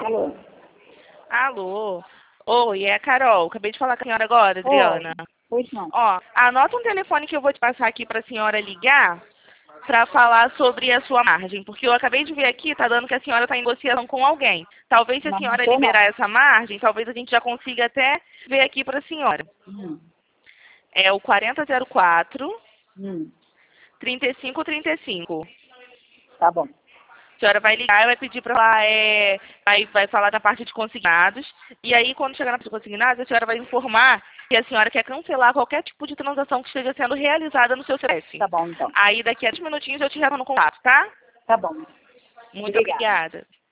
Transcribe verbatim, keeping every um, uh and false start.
Alô? Alô? Oi, é a Carol. Acabei de falar com a senhora agora, Adriana. Oi. Pois não. Ó, anota um telefone que eu vou te passar aqui para a senhora ligar para falar sobre a sua margem, porque eu acabei de ver aqui, tá dando que a senhora está em negociação com alguém. Talvez se a Não, não senhora tô, liberar não. essa margem, talvez a gente já consiga até ver aqui para a senhora. Hum. É o quarenta zero quatro, Hum. trinta e cinco trinta e cinco. Tá bom. A senhora vai ligar e vai pedir para falar, é, vai, vai falar da parte de consignados. E aí, quando chegar na parte de consignados, a senhora vai informar que a senhora quer cancelar qualquer tipo de transação que esteja sendo realizada no seu C P F. Tá bom, então. Aí, daqui a dez minutinhos, eu te retorno no contato, tá? Tá bom. Muito Obrigada. obrigada.